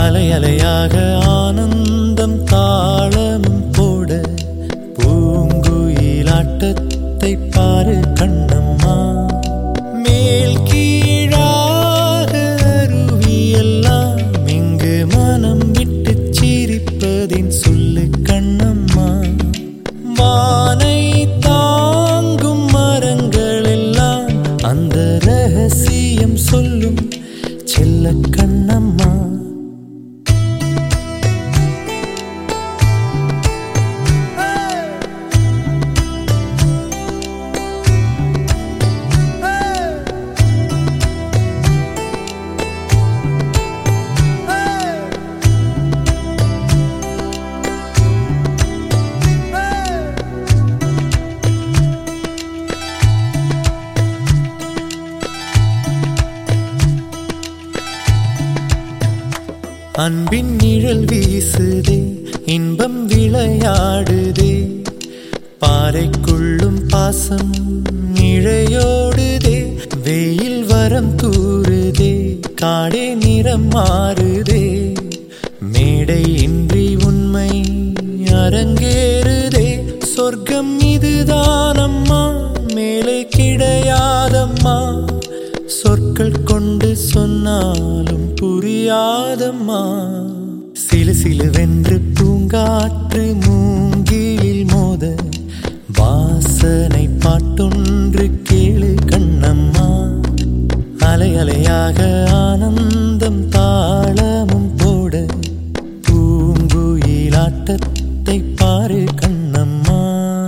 அலை அலையாக ஆனந்தம் தாளமும் போட பூங்குயிலாட்டத்தை பாரு கண்ணம்மா. மேல் கீழாக அருவியெல்லாம் இங்கு மனம் விட்டு சிரிப்பதின் சொல்லு கண்ணம்மா. வானை தாங்கும் மரங்கள் எல்லாம் அந்த ரகசியம் சொல்லும் செல்ல கண்ணம்மா. அன்பின் நிழல் வீசுதே, இன்பம் விளையாடுதே, பாறைக்குள்ளும் பாசம் இழையோடுதே. வெயில் வரம் தூறுதே, காடே நிறம் மாறுதே, மேடை இன்றி உண்மை அரங்கேறுதே. சொர்க்கம் இதுதானம்மா, மேலே கிடையாதம்மா, சொற்கள் கொண்டு சொன்னாலும் புரியாதம்மா. சிலு சிலுவென்று பூங்காற்று மூங்கிலில் மோத வாசனை பாட்டொன்று கேளு கண்ணம்மா. அலை அலையாக ஆனந்தம் தாளமும் போட பூங்குயிலாட்டத்தை பாரு கண்ணம்மா.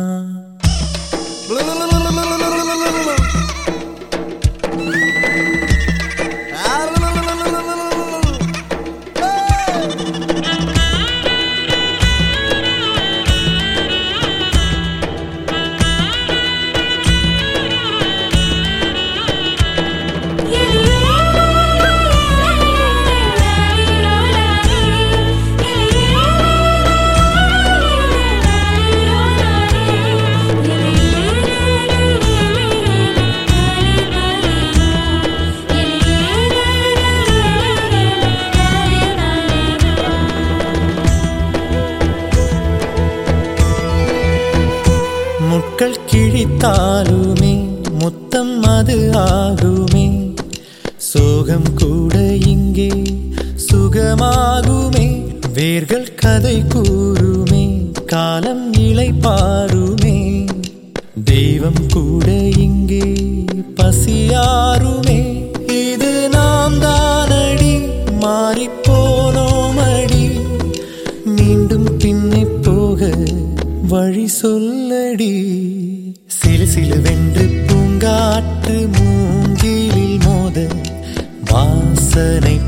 முட்கள் கிழித்தாலுமே முத்தம் அது ஆகுமே, சோகம் கூட இங்கே சுகமாகுமே. வேர்கள் கதை கூறுமே, காலம் இலை பாருமே, தெய்வம் கூட இங்கே பசியாருமே. இது நாம் தானடி, மாறிப்போனோமடி, மீண்டும் பின்னே போக வழி சொல்லடி. சிலு சிலுவென்று பூங்காற்று மூங்கிலில் மோத வாசனை